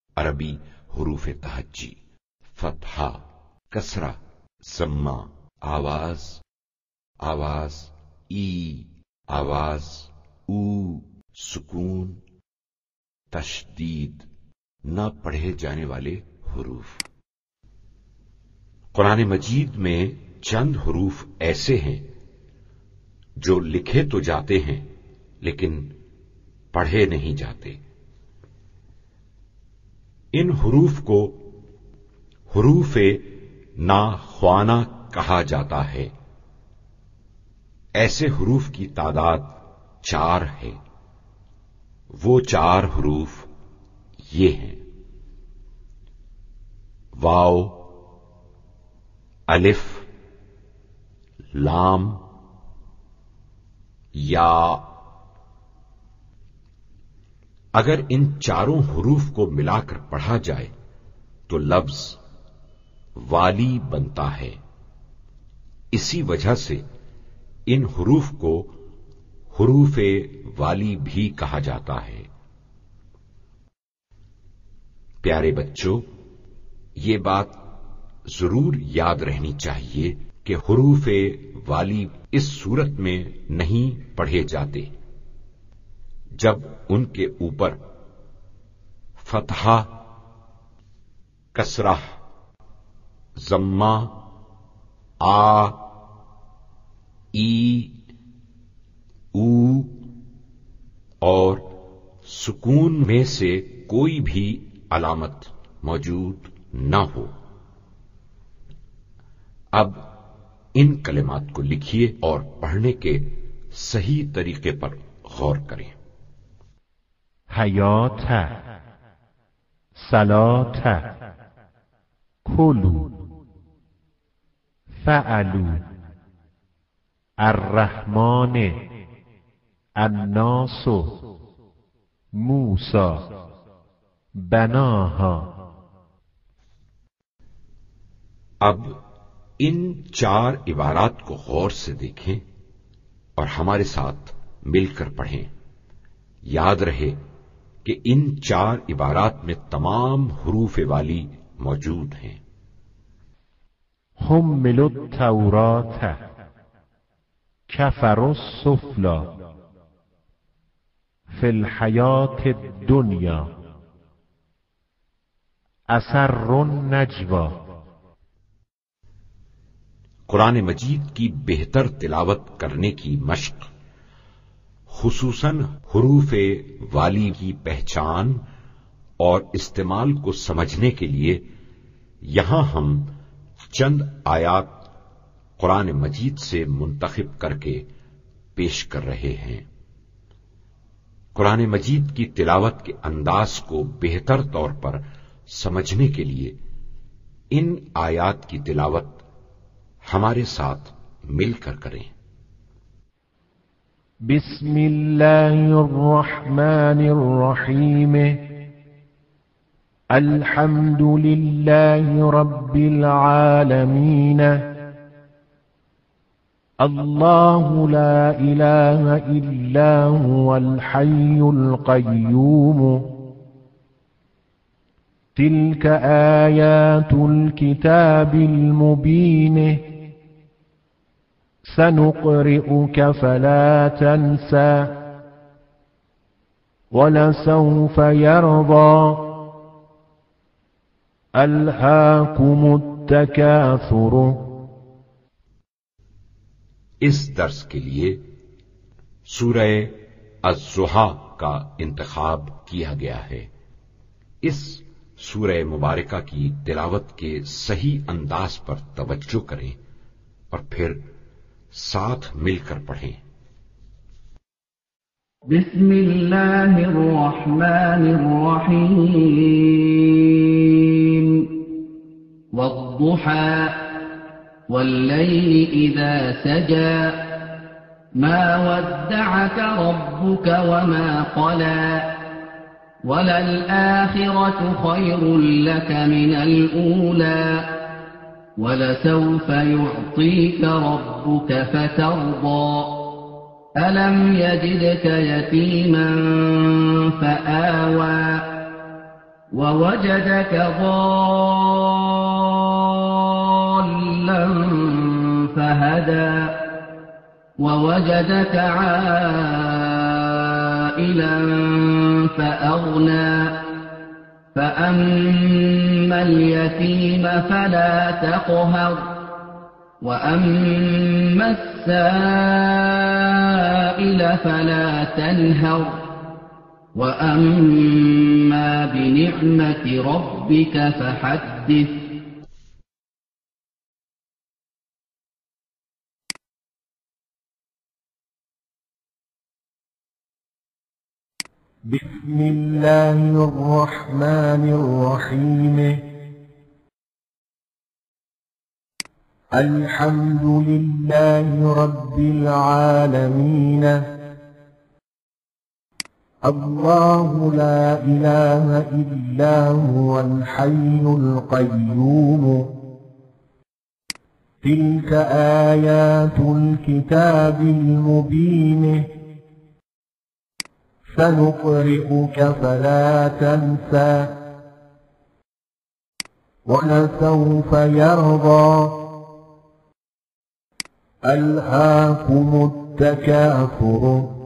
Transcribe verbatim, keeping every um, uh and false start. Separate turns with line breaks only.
عربی حروف تہجی، فتحہ، کسرہ، ضمہ، آواز، آواز، ای، آواز، او، سکون، تشدید، نہ پڑھے جانے والے حروف۔ قرآن مجید میں چند حروف ایسے ہیں جو لکھے تو جاتے ہیں لیکن پڑھے نہیں جاتے۔ ان حروف کو حروف ناخوانہ کہا جاتا ہے۔ ایسے حروف کی تعداد چار ہے۔ وہ چار حروف یہ ہیں: واو، الف، لام، یا۔ اگر ان چاروں حروف کو ملا کر پڑھا جائے تو لفظ والی بنتا ہے۔ اسی وجہ سے ان حروف کو حروف والی بھی کہا جاتا ہے۔ پیارے بچوں، یہ بات ضرور یاد رہنی چاہیے کہ حروف والی اس صورت میں نہیں پڑھے جاتے جب ان کے اوپر فتحہ، کسرہ، ضمہ، آ، ای، او اور سکون میں سے کوئی بھی علامت موجود نہ ہو۔ اب ان کلمات کو لکھیے اور پڑھنے کے صحیح طریقے پر غور کریں۔
حیات، صلاة، کلو، فعلو، الرحمن، الناس، موسی، بناها۔
اب ان چار عبارات کو غور سے دیکھیں اور ہمارے ساتھ مل کر پڑھیں۔ یاد رہے کہ ان چار عبارات میں تمام حروف والی موجود ہیں۔
حملوا التوراة كفروا السفلى في الحياة الدنيا أسروا النجوى۔
قرآن مجید کی بہتر تلاوت کرنے کی مشق، خصوصاً حروف والی کی پہچان اور استعمال کو سمجھنے کے لیے یہاں ہم چند آیات قرآن مجید سے منتخب کر کے پیش کر رہے ہیں۔ قرآن مجید کی تلاوت کے انداز کو بہتر طور پر سمجھنے کے لیے ان آیات کی تلاوت ہمارے ساتھ مل کر کریں۔
بسم اللہ الرحمن الرحیم، الحمد للہ رب العالمین، اللہ لا الہ الا هو الحی القیوم، تلک آیات الکتاب المبین، سنقرئك فلا تنسى ولسوف يرضى، ألهاكم التكاثر۔
اس درس کے لیے سورہ الضحیٰ کا انتخاب کیا گیا ہے۔ اس سورہ مبارکہ کی تلاوت کے صحیح انداز پر توجہ کریں اور پھر ساتھ مل کر پڑھیں۔
بسم اللہ الرحمن الرحیم، والضحى واللیل اذا سجى، ما ودعك ربك وما قلى، وللآخرة خير لك من الأولى، ولسوف يعطيك ربك فترضى، ألم يجدك يتيما فآوى، ووجدك ضالا فهدى ووجدك عائلا فأغنى فأما اليتيم فلا تقهر وأما السائل فلا تنهر وأما بنعمة ربك فحدث.
بسم الله الرحمن الرحيم. الحمد لله رب العالمين. الله لا إله إلا هو الحي القيوم. تلك آيات الكتاب المبين. سنقرئك فلا تنسى ولسوف يرضى. ألهاكم التكاثر